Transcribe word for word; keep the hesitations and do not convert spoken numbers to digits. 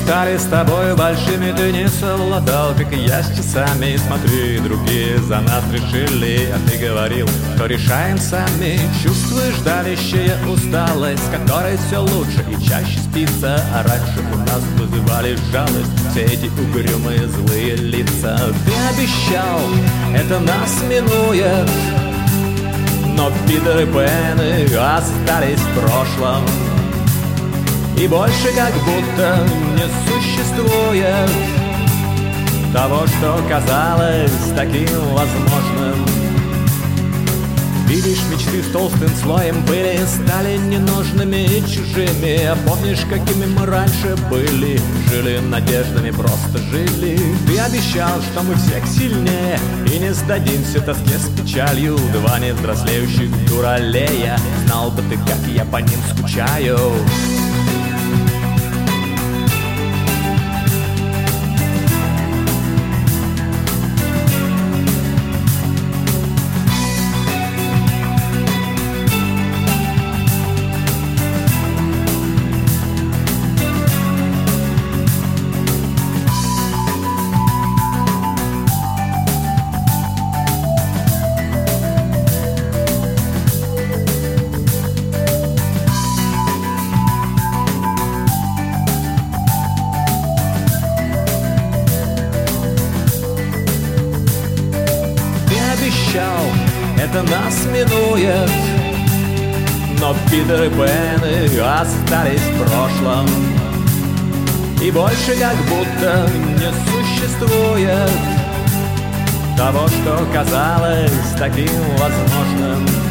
мечтали с тобой большими, ты не совладал, как и я с часами. Смотри, другие за нас решили, а ты говорил, что решаем сами. Чувствуешь давящая усталость, с которой все лучше и чаще спится. А раньше у нас вызывали жалость все эти угрюмые злые лица. Ты обещал, это нас минует, но Питер и Пены остались в прошлом. И больше как будто не существует того, что казалось таким возможным. Видишь, мечты с толстым слоем пыли стали ненужными и чужими. А помнишь, какими мы раньше были? Жили надеждами, просто жили. Ты обещал, что мы всех сильнее и не сдадимся тоске с печалью. Два невзрослеющих дуралея, знал бы ты, как я по ним скучаю. Это нас минует, но Питер и Пены остались в прошлом. И больше как будто не существует того, что казалось таким возможным.